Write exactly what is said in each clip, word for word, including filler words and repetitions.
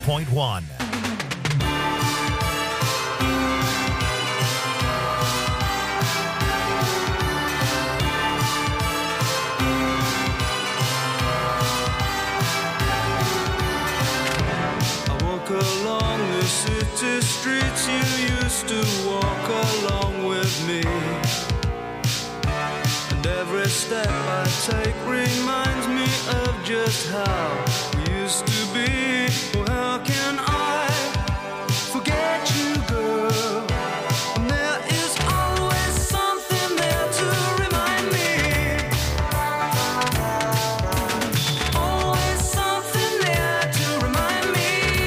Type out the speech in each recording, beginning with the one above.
point one. Along the city streets you used to walk along with me, and every step I take reminds me of just how we used to be. Oh, how can I forget you, girl, when there is always something there to remind me. Always something there to remind me.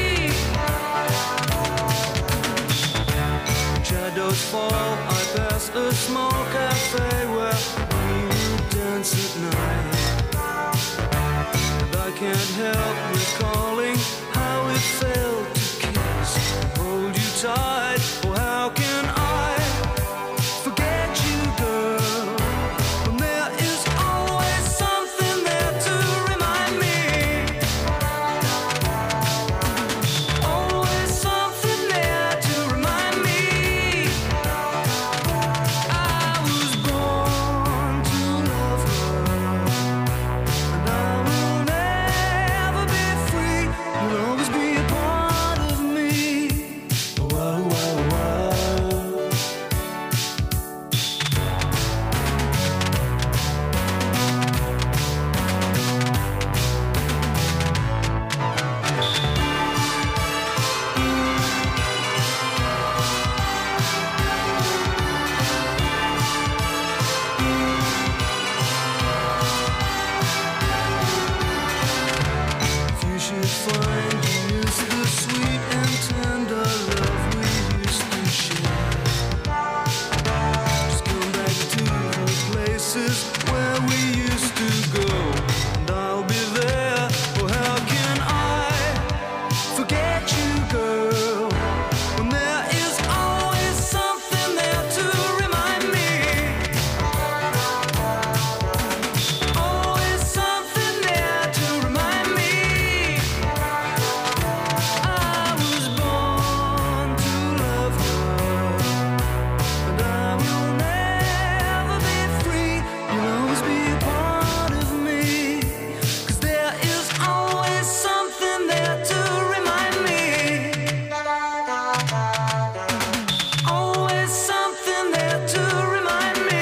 Shadows fall, I pass a small cafe where we would dance at night, and I can't help recalling how it felt to kiss and hold you tight. Oh, how can I forget you, girl, when there is always something there to remind me. Always something there to remind me. I was born to love her, and I will never be free. You'll always be a part of me. Whoa, whoa, whoa. If you should find you miss the sweet and tender love we used to share, just come back to the places where we used to go, and I'll be there. Oh, how can I forget you, girl, when there is always something there to remind me. Always something there to remind me. I was born to love her, and I will never be free. You'll always be a part of me, 'cause there is always something there to remind me. Always something there to remind me.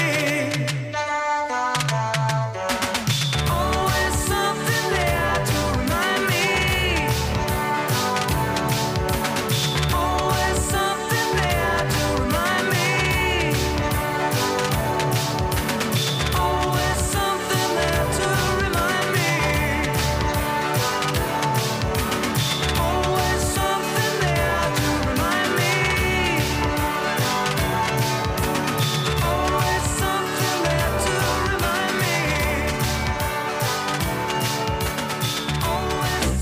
Always something there to remind me. Always something there to remind me. Always something there to remind me. Always something there to remind me. Always something there to remind me. Always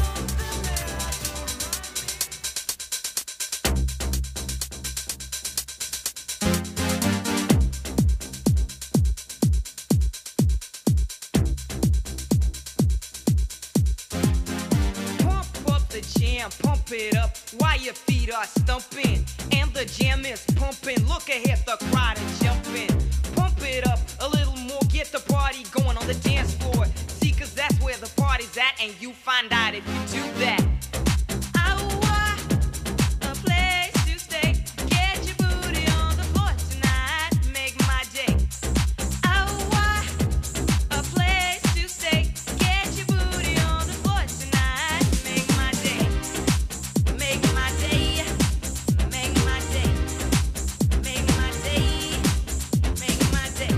Pump up the jam, pump it up while your feet are stumping. And the jam is pumping. Look ahead, the crowd is jumping. Pump it up a little more, get the party going on the dance floor. See, 'cause that's where the party's at, and you find out if you do that. Ow, a place to stay. Get your booty on the floor tonight. Make my day. Ow, a place to stay. Get your booty on the floor tonight. Make my day. Make my day. Make my day. Make my day. Make my day.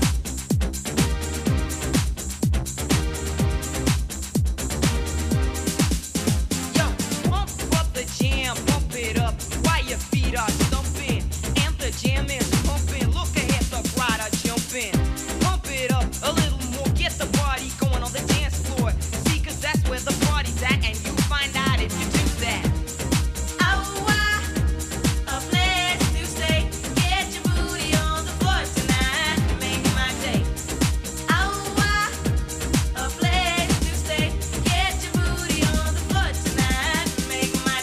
Yo, pump up the jam, pump it up while your feet are stumping. And the jam is pumping. Look ahead, the crowd are jumping. Pump it up a little more, get the party going on the dance floor. See, 'cause that's where the party's at, and you find out if you do that. Oh, a place to stay. Get your booty on the floor tonight. Make my day. Oh, a place to stay. Get your booty on the floor tonight. Make my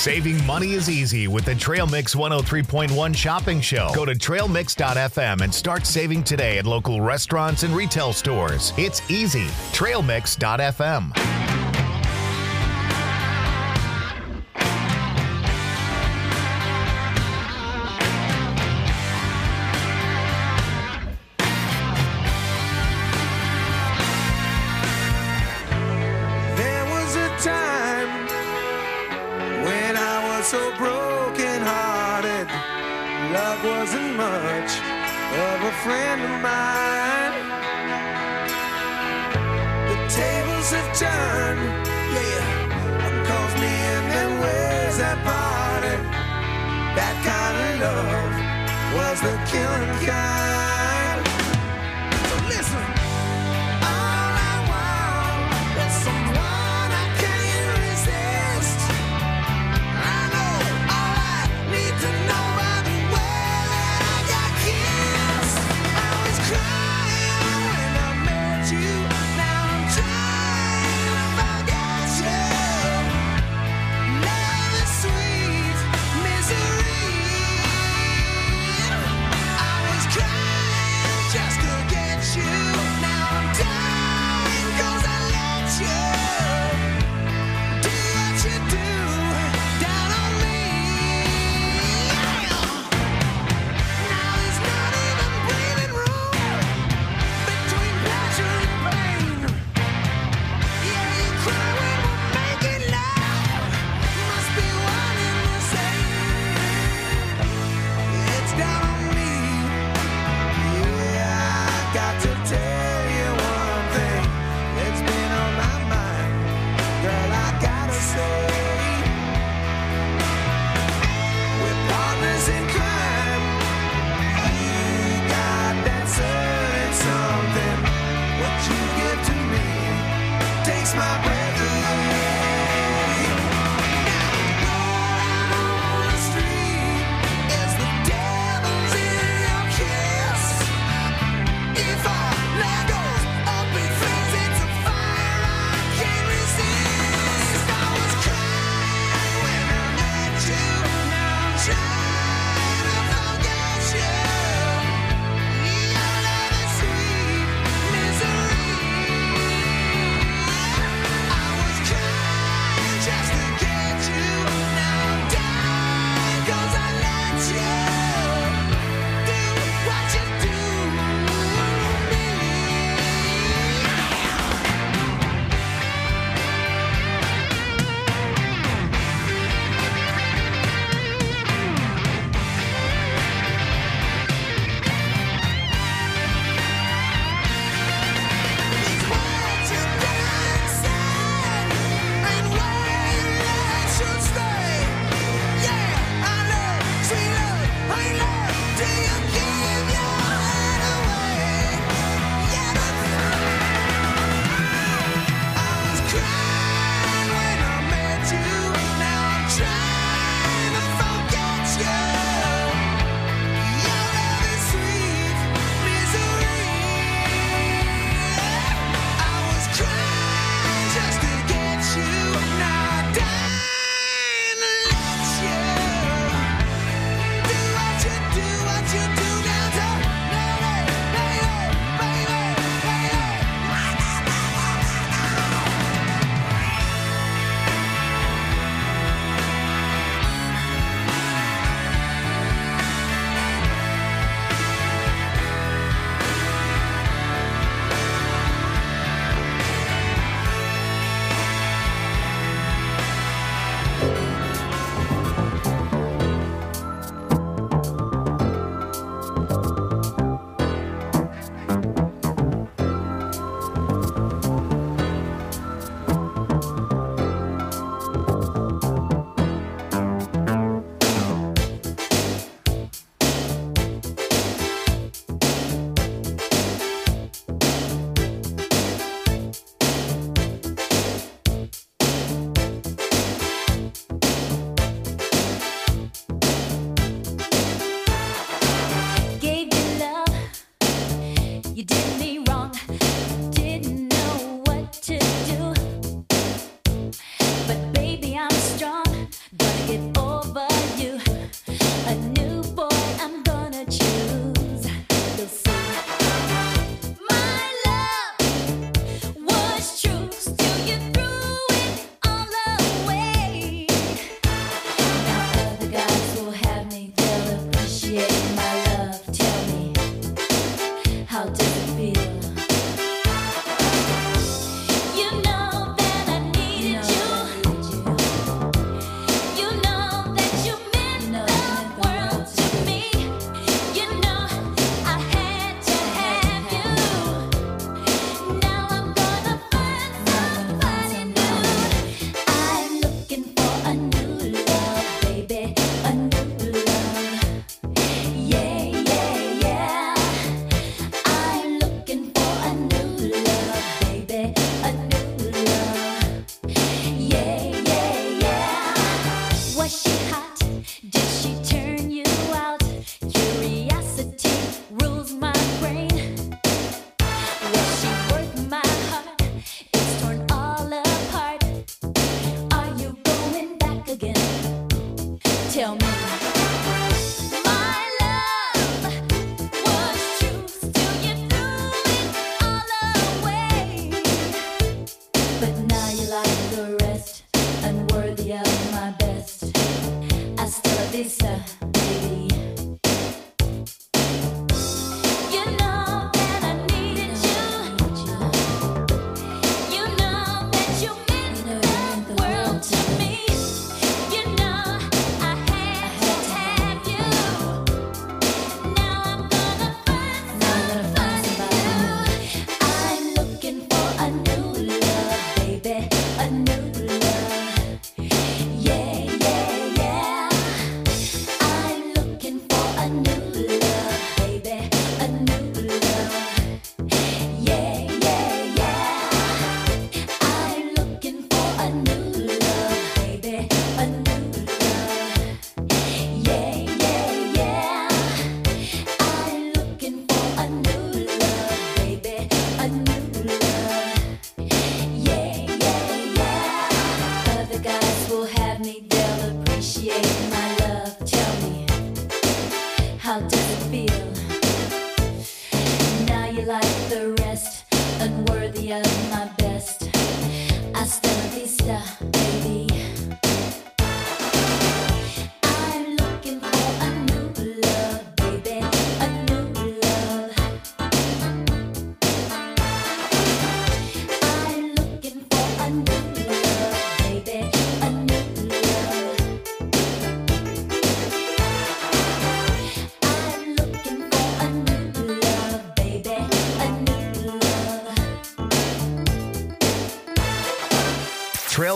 Saving money is easy with the Trail Mix one oh three point one shopping show. Go to trail mix dot f m and start saving today at local restaurants and retail stores. It's easy. trail mix dot f m. There was a time when I was so broken hearted. Love wasn't much of a friend of mine. The tables have turned, yeah. One calls me and then where's that party? That kind of love was the killing kind. So listen, all I want is someone I can't resist. I know all I need to know by the way that I got kissed. I was crying when I met you. Now I'm trying to forget you. Love is sweet misery. I was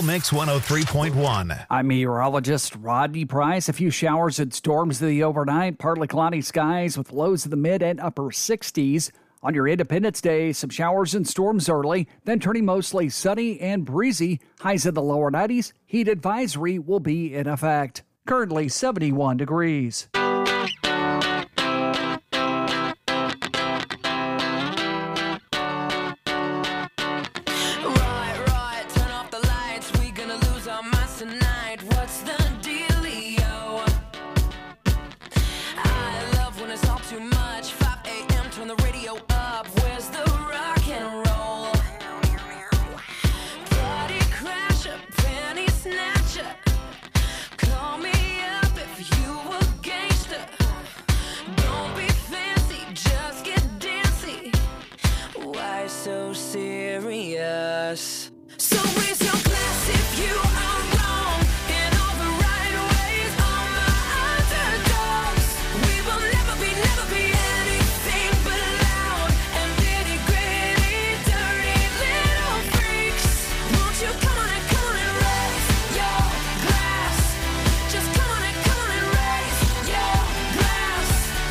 Mix one oh three point one. I'm meteorologist Rodney Price. A few showers and storms in the overnight. Partly cloudy skies with lows in the mid and upper sixties. On your Independence Day, some showers and storms early, then turning mostly sunny and breezy. Highs in the lower nineties. Heat advisory will be in effect. Currently seventy-one degrees. So serious. So raise your glass if you are wrong in all the right ways. All my underdogs, we will never be, never be anything but loud and nitty gritty, dirty little freaks. Won't you come on and come on and raise your glass? Just come on and come on and raise your glass.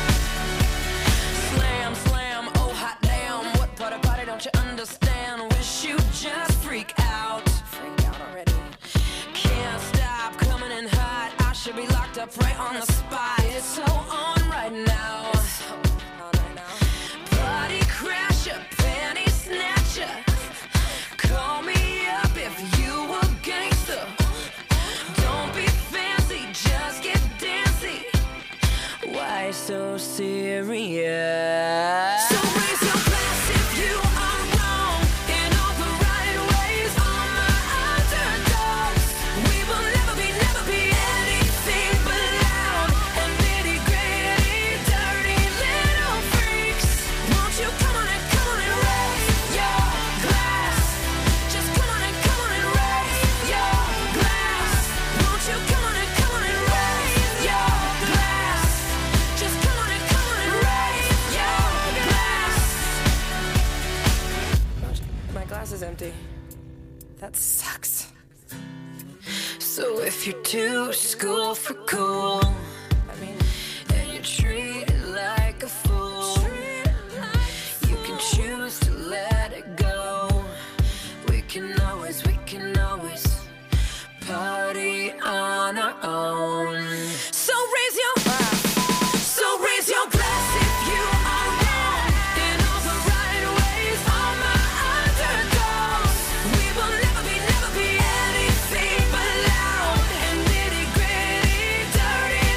Slam, slam, oh hot damn, what part of party don't you understand? Wish you just freak out. Freak out already. Can't stop coming in hot. I should be locked up right on the spot. It's so on right now. Party crasher, panty snatcher. Call me up if you a gangster. Don't be fancy, just get dancy. Why so serious? So raise your glass if you are wrong in all the right ways. All my underdogs, we will never be, never be anything but loud and nitty gritty, dirty little freaks. Won't you come on and come on and raise your glass? Just come on and come on and raise your glass. Won't you come on and come on and raise your glass? Just come on and come on and raise your glass. My glass is empty. That sucks. So if you're too school for cool, I mean, and you're treated like a fool, you can choose to let it go. We can always, we can always party on our own. So raise your glass. So raise your glass if you are wrong in all the right ways. All my underdogs, we will never be, never be anything but loud and nitty gritty, dirty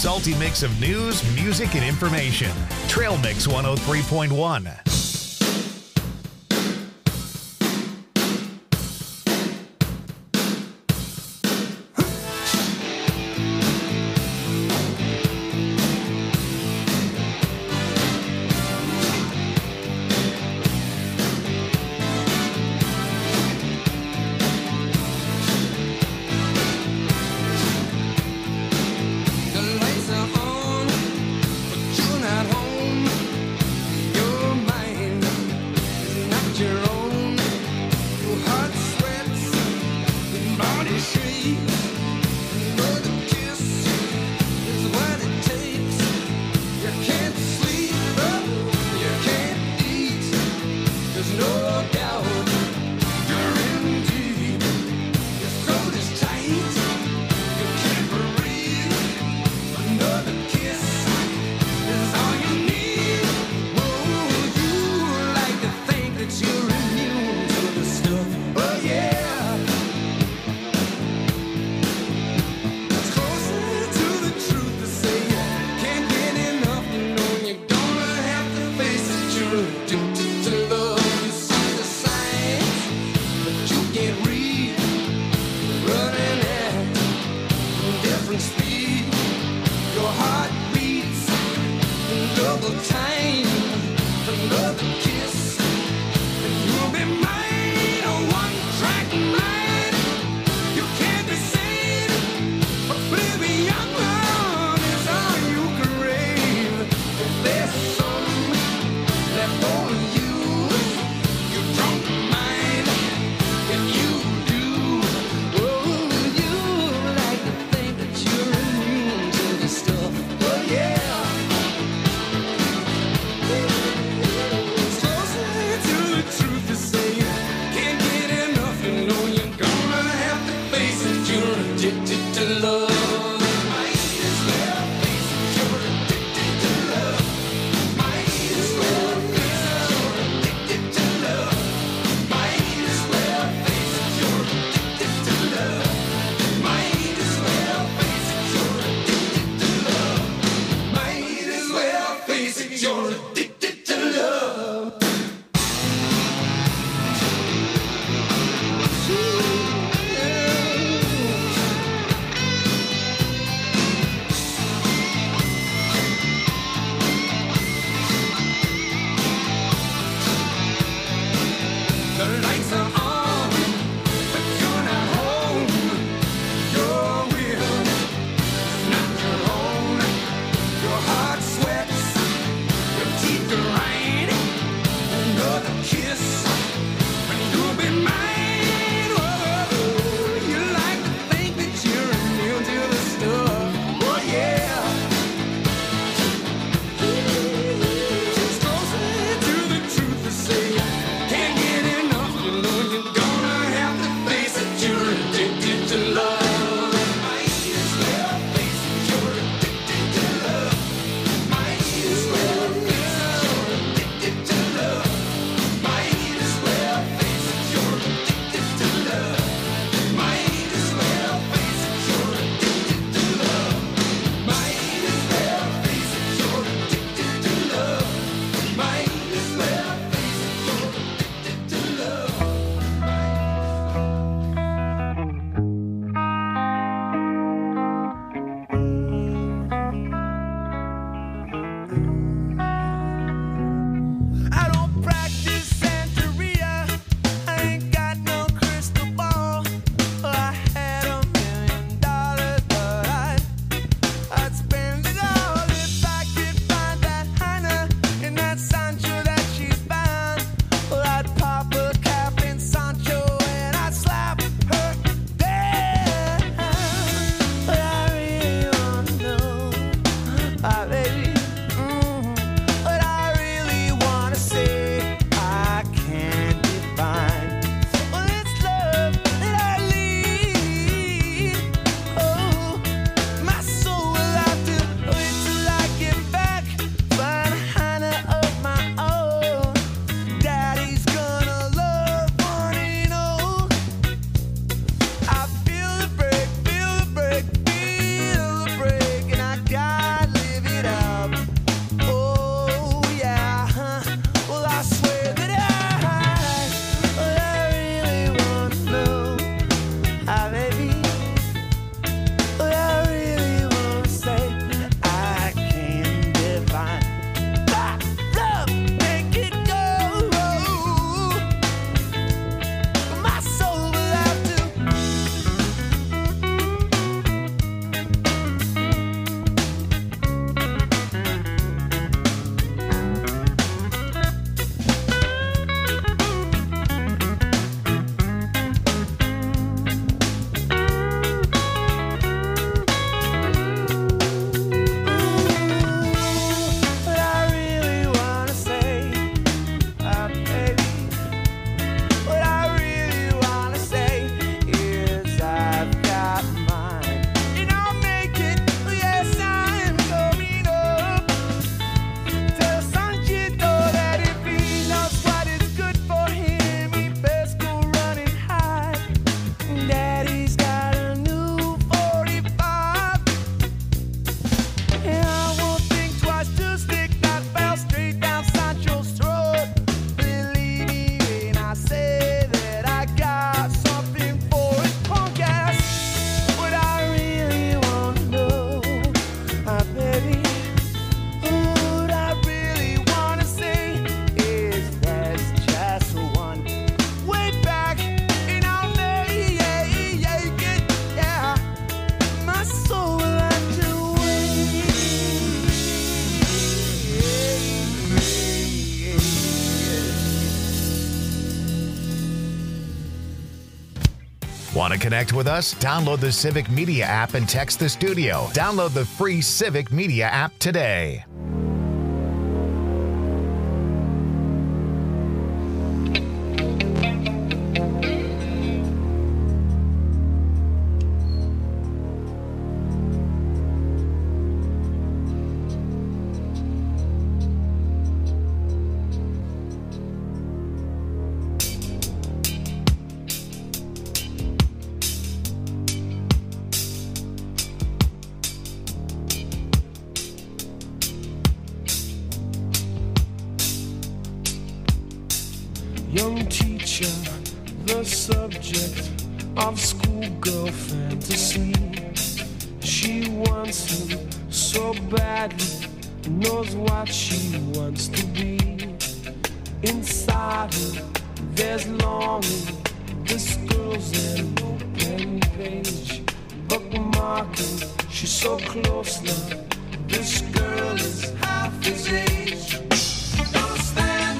salty mix of news, music, and information. Trail Mix one oh three point one. For you Want to connect with us? Download the Civic Media app and text the studio. Download the free Civic Media app today. Young teacher, the subject of schoolgirl fantasy. She wants him so badly, knows what she wants to be. Inside her, there's longing. This girl's an open page, bookmarking. She's so close now. This girl is half his age. Don't stand.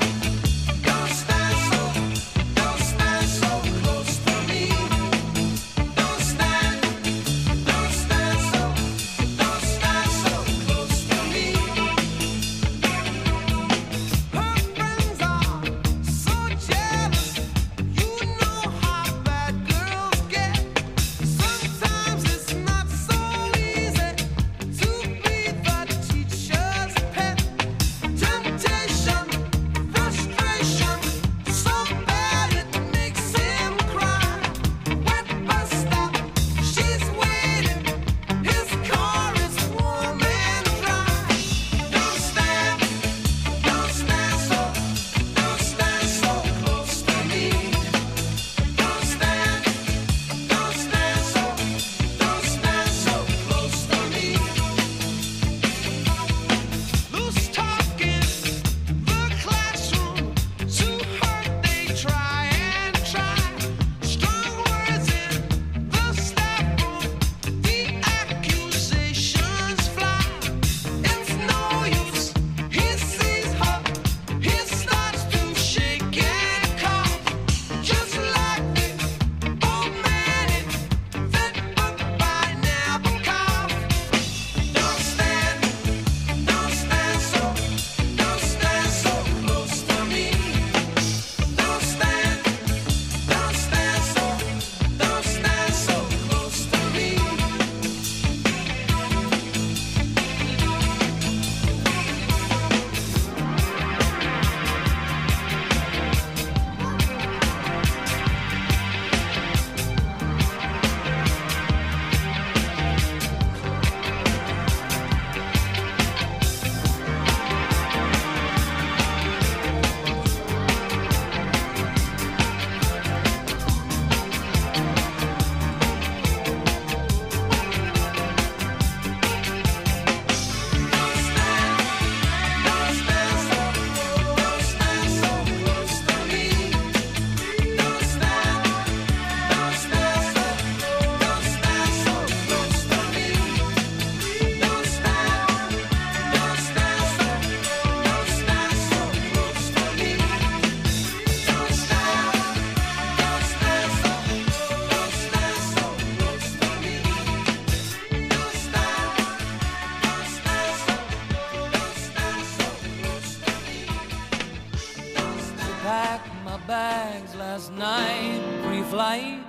Pre-flight,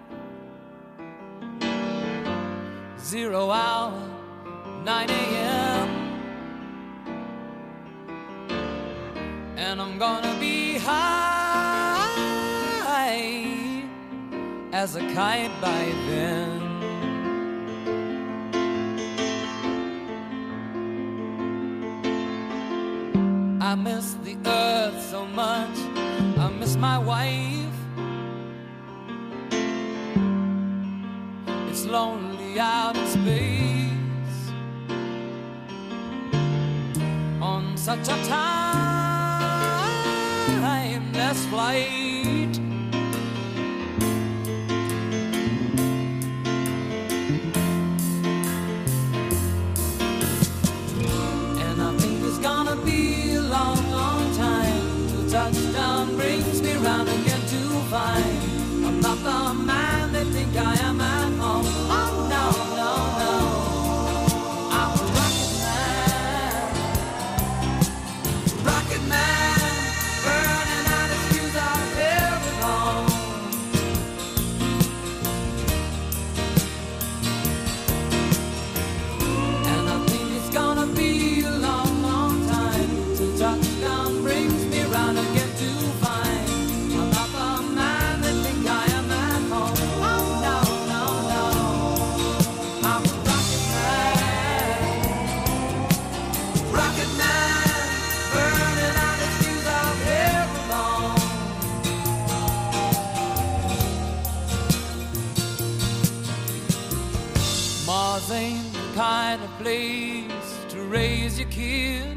zero hour, nine a.m. And I'm gonna be high as a kite by then. I miss the earth so much, I miss my wife. It's lonely out in space on such a timeless flight. And I think it's gonna be a long, long time till touchdown brings me round again to find I'm not the man that they think I am at home. Oh no, no, no, I'm a rocket man, rocket man, burning out his fuse out here alone. And I think it's gonna be a long, long time till touchdown brings me round again to find I'm not the man that think I am at home. Oh no, no, no, I'm a rocket man, rocket man, burning out his fuse out here alone. Mars ain't the kind of place to raise your kids.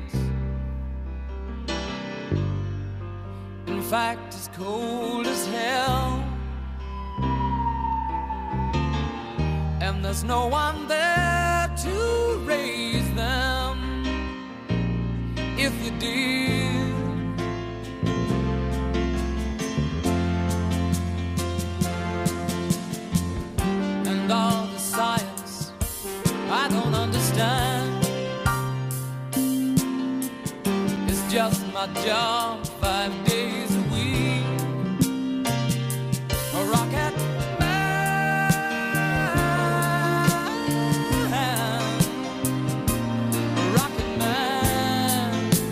In fact, it's cold as hell, and there's no one there to raise them if you did. And all the science I don't understand, it's just my job five days a week. A rocket man, a rocket man.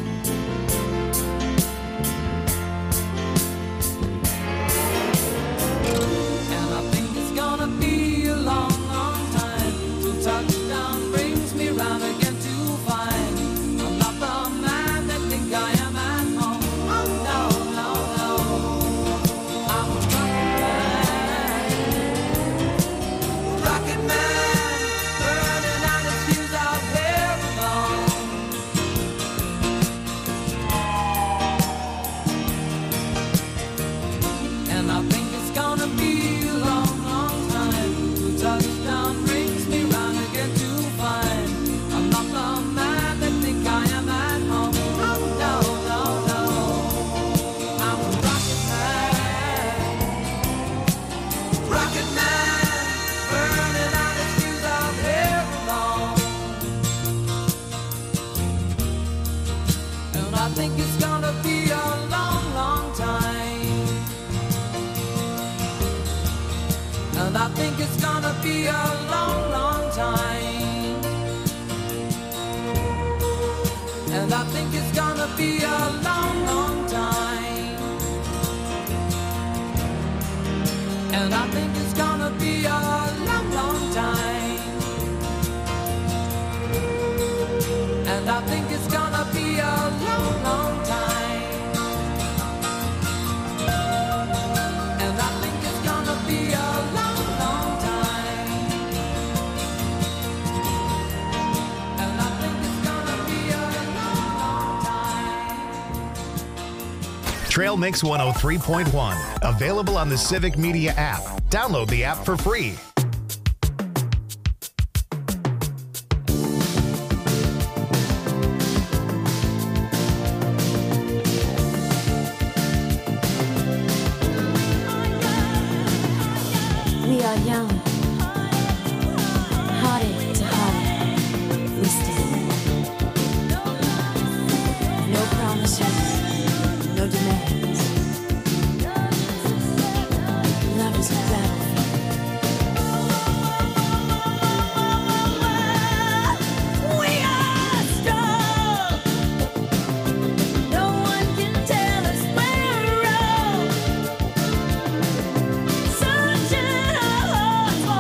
And I think it's gonna be a long, long time till touchdown brings me round again to find I'm not the man that think I am at home. Oh no, no, no, I'm a rocket man, rocket man, burning out his fuse out here alone. And I think it's gonna be a long, long time till touchdown brings me round again to find I'm not the man that think I am at home. Oh no, no, no, I'm a rocket man, rocket man, burning out his fuse out here alone. And I think it's gonna be a long, long time. And I think it's gonna be a long, long time. And I think it's gonna be a long, long time. And I think it's gonna be a long, long time. And I think it's gonna be a long, long time. And I think it's gonna be a long, long time. And I think it's gonna be a long, long time. Trail Mix one oh three point one. Available on the Civic Media app. Download the app for free. We are young, hearted to heart, we stand. No promises, no demands. Love is a battlefield. We are strong. No one can tell us we're wrong. Sunshine our hearts.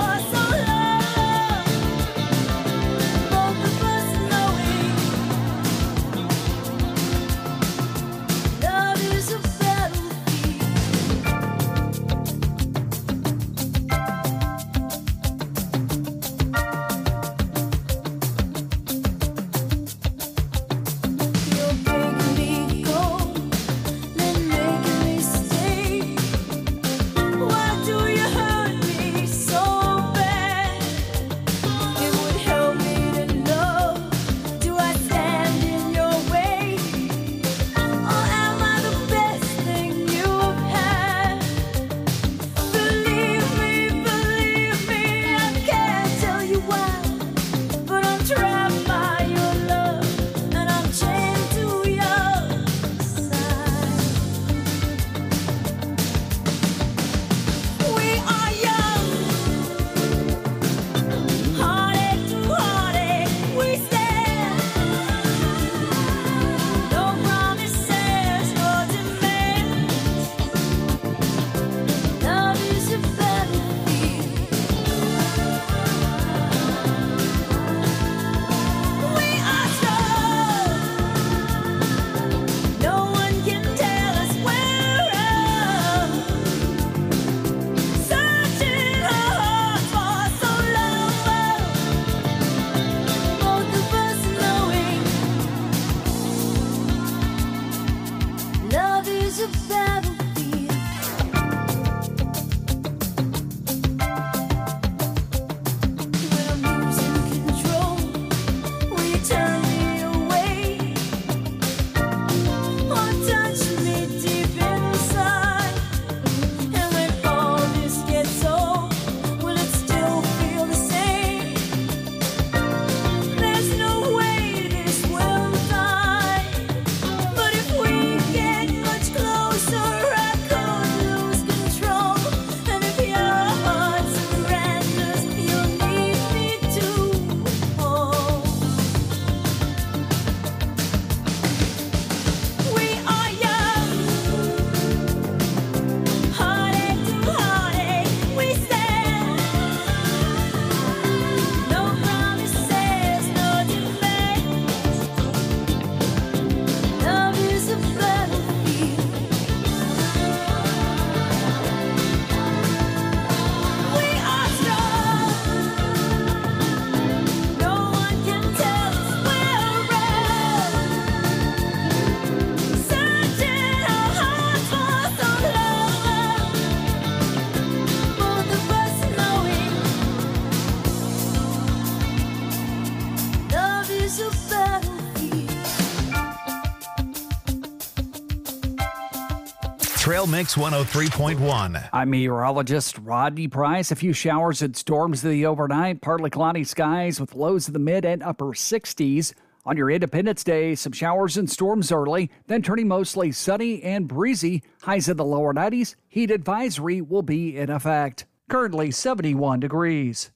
Trail Mix one oh three point one. I'm meteorologist Rodney Price. A few showers and storms to the overnight. Partly cloudy skies with lows in the mid and upper sixties. On your Independence Day, some showers and storms early, then turning mostly sunny and breezy. Highs in the lower nineties. Heat advisory will be in effect. Currently seventy-one degrees.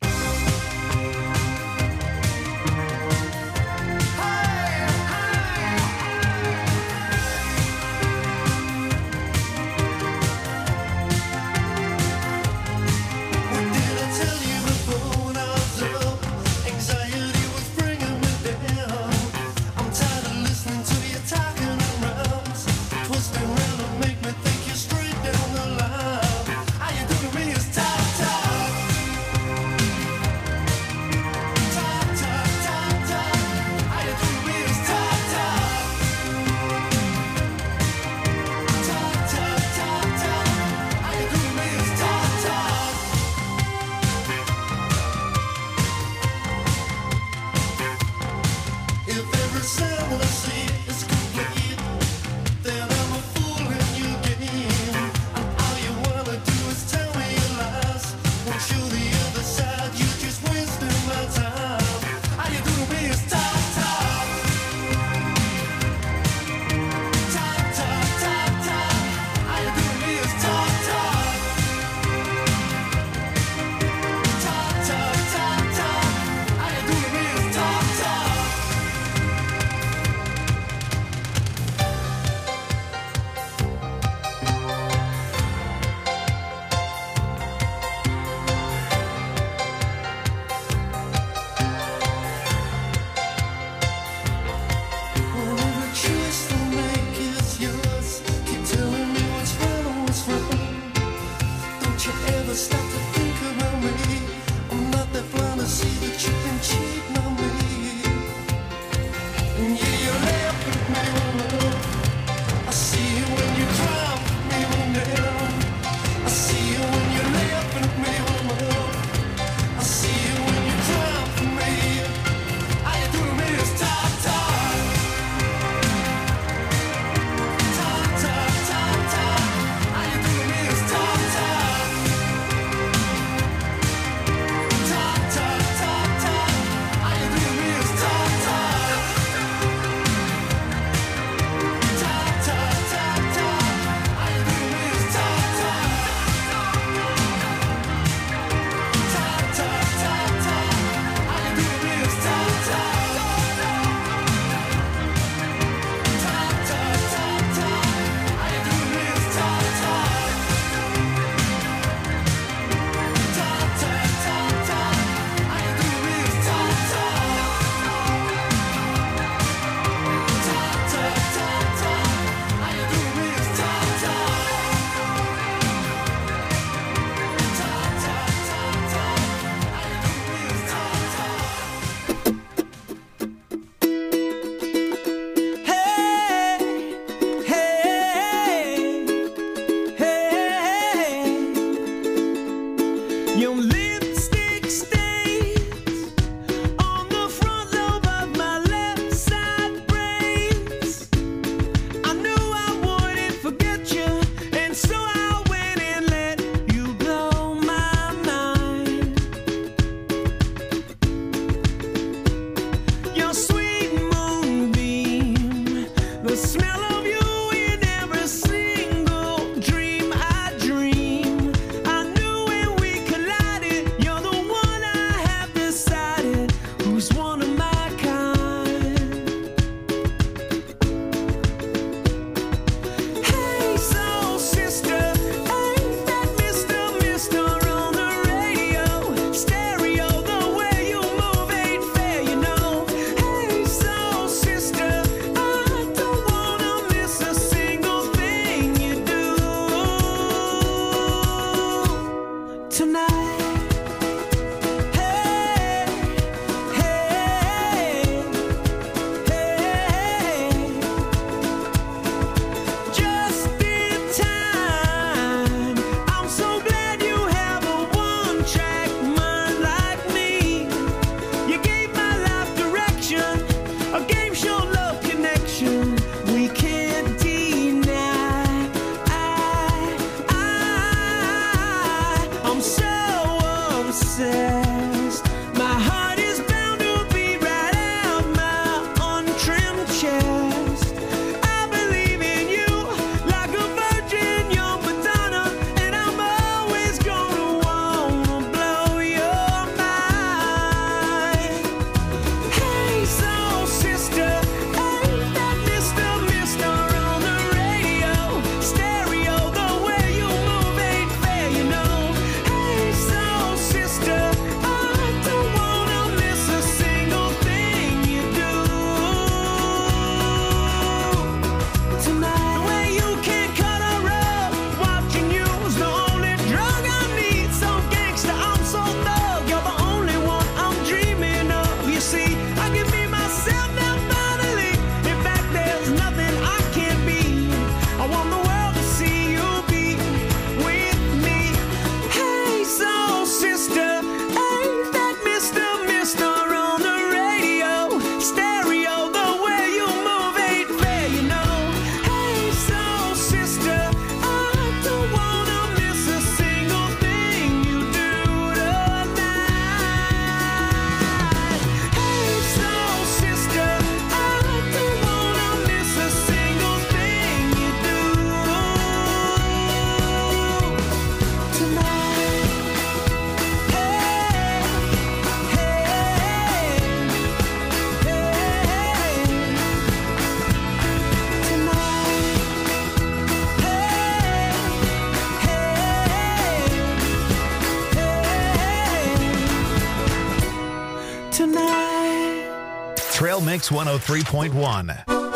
Mix one oh three point one.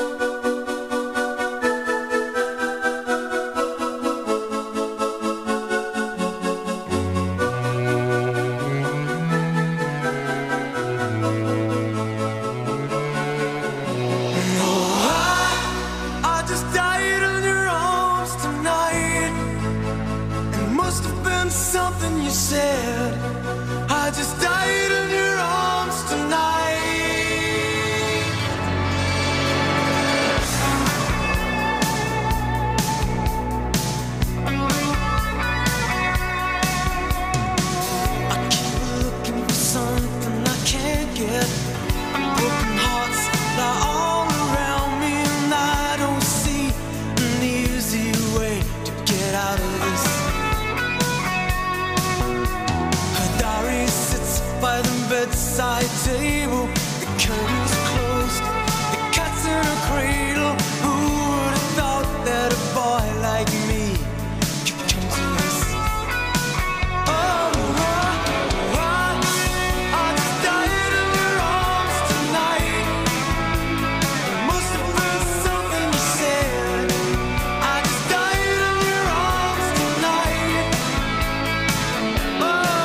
I just died in your arms tonight. It must have been something you said. I just died in your arms tonight. I keep looking for something I can't get. Broken hearts lie all around me, and I don't see an easy way to get out of this. Her diary sits by the bedside table. The curtains closed, the cat's in a cradle. Who would have thought that a boy like me could come to this? Oh, I, I, I just died in your arms tonight. It must have been something you said. I just died in your arms tonight. Oh,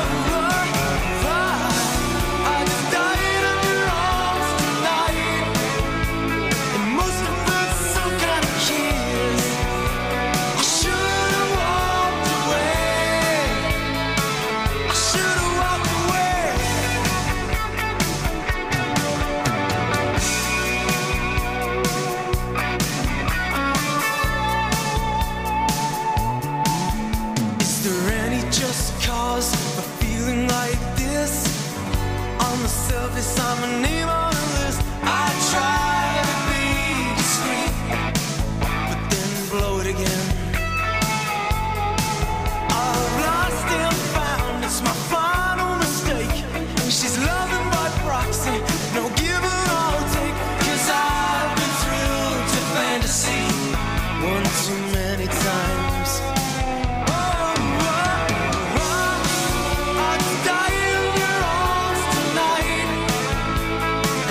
I, I just died in your arms tonight. It must have been some kind of kiss. I should have walked away. I should have walked away. Is there any just cause for feeling like this? On the surface, I'm a name on a list. I try to be discreet, but then blow it again. I've lost and found, it's my final mistake. She's loving by proxy, no give and I'll take. Cause I've been thrilled to fantasy one too many times. Oh, oh, oh, I just died in your arms tonight.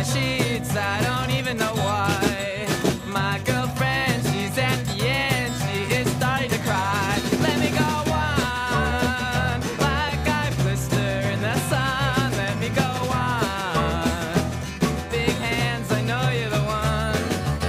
my sheets, I don't even know why. My girlfriend, she's at the end, she is starting to cry. Let me go on, like I blister in the sun. Let me go on, big hands, I know you're the one.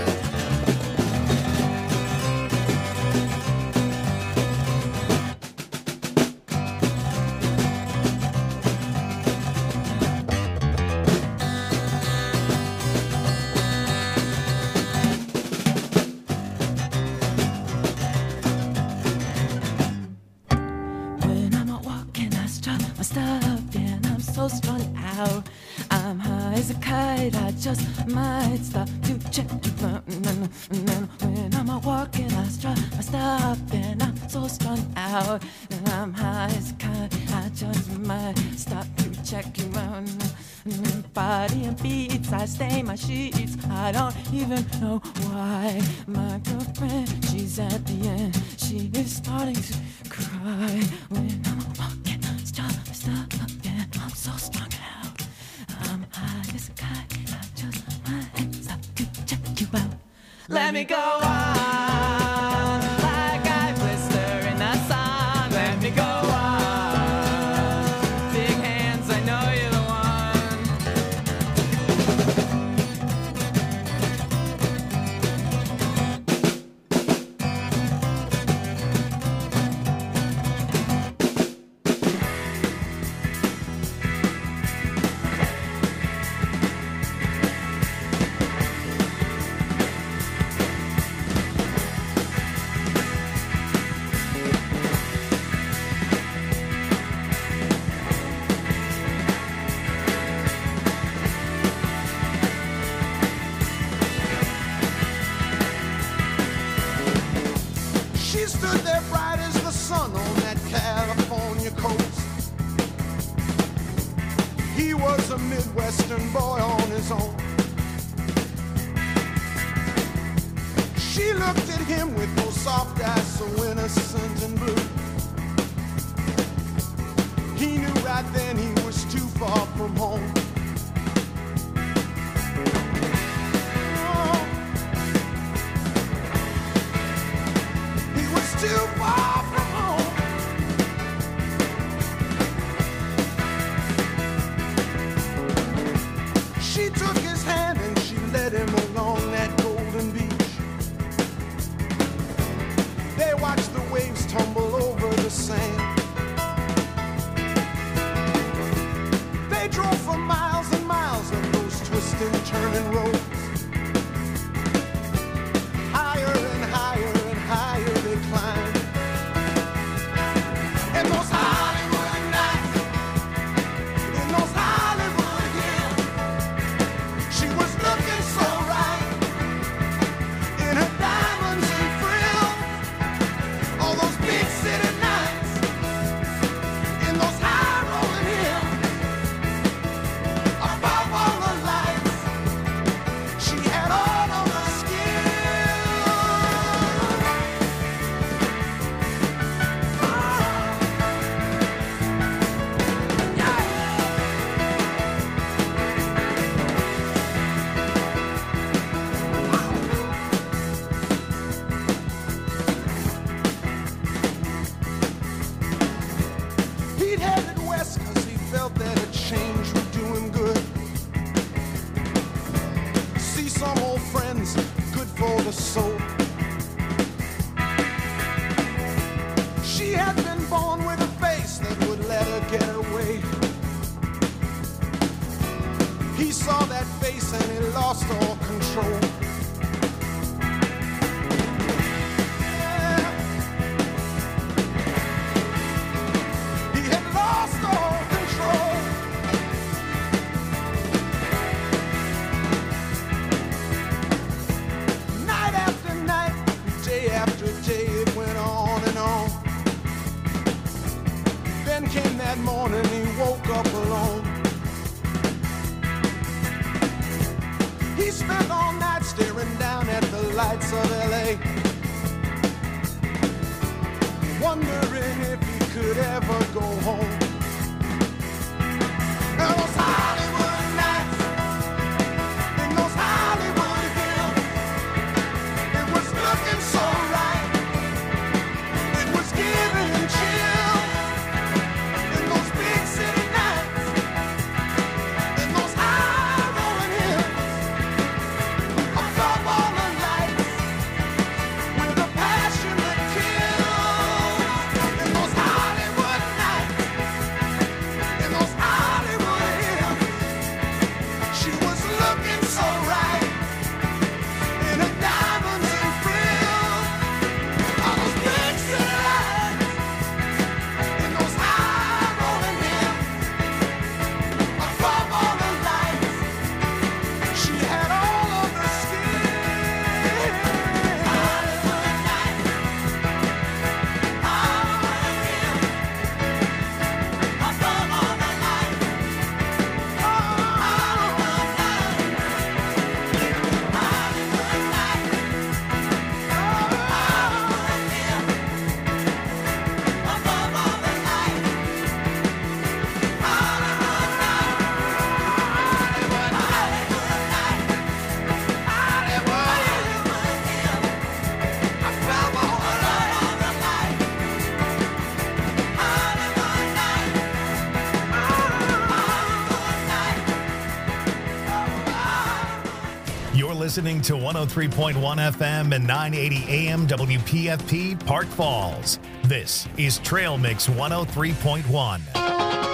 When I'm out walking, I strut my stuff, and I'm so strung out. I'm high as a kite, I just might stop to check you out. And then, and then when I'm out walking, I strut my stuff, and I'm so strung out. And I'm high as a kite, I just might stop to check you out. And then body and beats, I stain my sheets, I don't even know why. My girlfriend, she's at the end, she is starting to cry. When I'm walking, stop, stop, and I'm so strung out. I'm high as a kite, I just might stop to check you out. Let me go on, like I blister in the sun. Let me go on, big hands, I know you're the She stood there bright as the sun on that California coast. He was a Midwestern boy on his own. She looked at him with those soft eyes so innocent and blue. He knew right then he was too far from home. Too far from home. She took his hand and she led him along that golden beach. They watched the waves tumble over the sand. They drove for miles and miles of those twisting, turning roads. Higher and higher and higher they climbed. And those Hollywood nights, in those Hollywood hills, she was looking so right in her diamonds and frills. All those big city nights, in those high rolling hills, above all the lights, she had all of the He'd headed west cause he felt that a change would do him good. See some old friends, good for the soul. She had been born with a face that would let her get away. He saw that face and he lost all control. He had lost all control. Night after night, day after day, it went on and on. Then came that morning, he woke up alone. He spent all night staring down at the lights of L A, wondering if he could ever go home. And those Hollywood nights, listening to one oh three point one F M and nine eighty A M W P F P Park Falls. This is Trail Mix one oh three point one.